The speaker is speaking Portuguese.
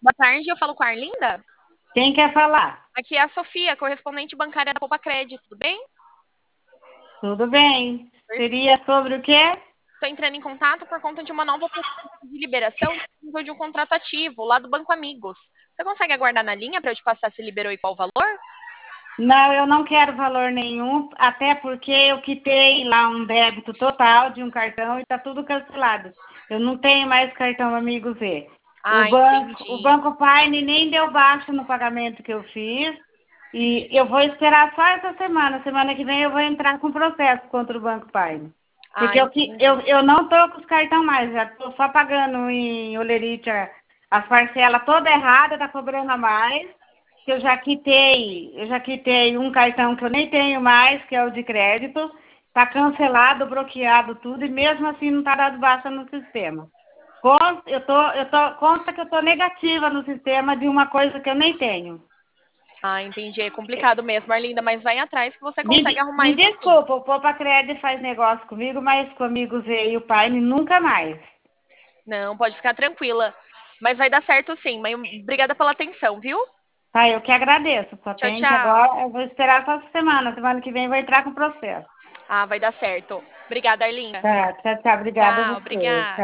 Boa tarde, eu falo com a Arlinda. Quem quer falar? Aqui é a Sofia, correspondente bancária da Poupa Crédito, tudo bem? Tudo bem. Seria sobre o quê? Estou entrando em contato por conta de uma nova oportunidade de liberação de um contrato ativo lá do Banco Amigos. Você consegue aguardar na linha para eu te passar se liberou e qual o valor? Não, eu não quero valor nenhum, até porque eu quitei lá um débito total de um cartão e está tudo cancelado. Eu não tenho mais cartão Amigo Z. O Ah, banco, o entendi. Banco Paine nem deu baixa no pagamento que eu fiz e eu vou esperar só essa semana. Semana que vem eu vou entrar com processo contra o Banco Paine. Ah, Porque entendi. eu não estou com os cartões mais, já estou só pagando em Olerite as parcelas toda errada, está cobrando a mais. Eu já quitei um cartão que eu nem tenho mais, que é o de crédito. Está cancelado, bloqueado tudo, e mesmo assim não está dado baixa no sistema. Consta que eu tô negativa no sistema de uma coisa que eu nem tenho. Ah, entendi. É complicado mesmo, Arlinda, mas vai atrás que você consegue arrumar Me isso sim. desculpa, o Poupa Crédito faz negócio comigo, mas com amigos e o pai nunca mais. Não, pode ficar tranquila. Mas vai dar certo sim. Mas obrigada pela atenção, viu? Tá, eu que agradeço. Só Tchau, tem que tchau. agora, eu vou esperar só essa semana. Semana que vem eu vou entrar com o processo. Ah, vai dar certo. Obrigada, Arlinda. Tá, tchau, tchau. Obrigada a Tchau, você. obrigada.